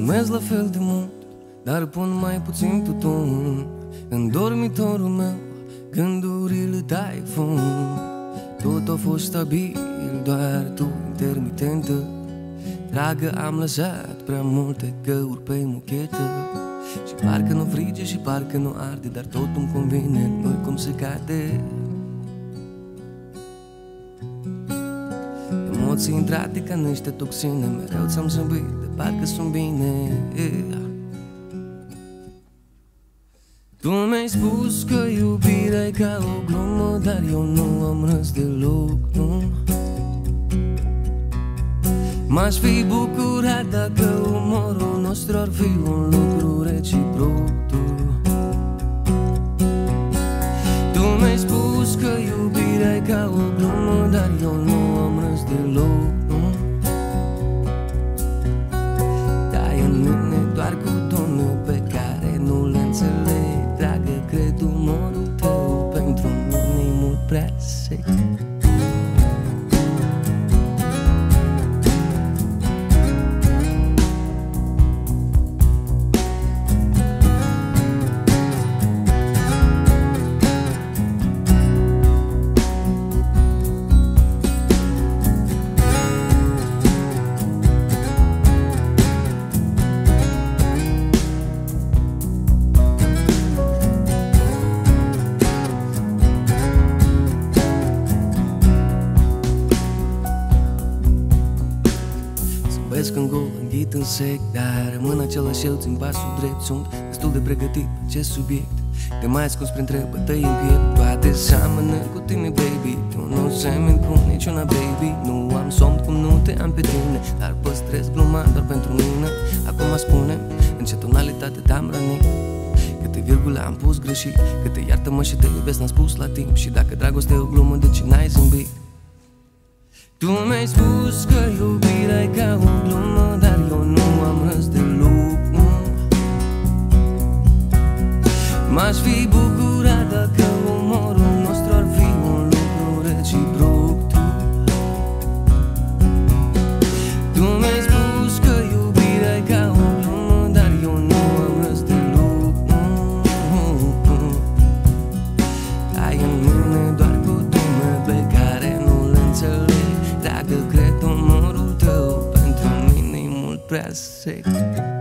Fumez la fel de mult, dar pun mai puțin tutun. În dormitorul meu gândurile dai fum. Tot a fost stabil, doar tu intermitentă. Dragă, am lăsat prea multe găuri pe mochetă. Și parcă nu frige și parcă nu arde, dar tot îmi convine, nu-i cum se cade. Emoții intrate ca niște toxine, mereu ți-am zâmbit, de parcă sunt bine. Tu mi-ai spus că iubirea e ca o glumă, dar eu nu am râs deloc, nu. M-aș fi bucurat dacă umorul nostru ar fi un lucru reciproc, Tu mi-ai spus că iubirea e ca o glumă, dar eu nu am râs deloc, nu. Dai în mine doar cutonul pe care nu le înțeleg. Dragă, cred umorul tău pentru mine e mult prea sec. Când gol, înghit în sec, dar rămân același eu, țin pasul drept. Sunt destul de pregătit pe acest subiect. Te mai ascuns printre bătăi în piept. Toate seamănă cu tine, baby. Tu nu semeni cu niciuna, baby. Nu am somn cum nu te am pe tine, dar păstrez gluma doar pentru mine. Acum spune în ce tonalitate te-am rănit, câte virgule am pus greșit, câte iartă-mă și te iubesc n-am spus la timp. Și dacă dragostea e o glumă, de ce n-ai zâmbit? Tu mi-ai spus că iubirea e ca o glumă, dar eu nu am râs deloc, nu. M-aș fi bucurat dacă umorul nostru ar fi un lucru reciproc, Tu mi-ai spus că iubirea e ca o glumă, dar eu nu am râs deloc, nu. Ai în mine doar cutume pe care nu le înțeleg. Dragă, cred umorul tău pentru mine e mult prea sec.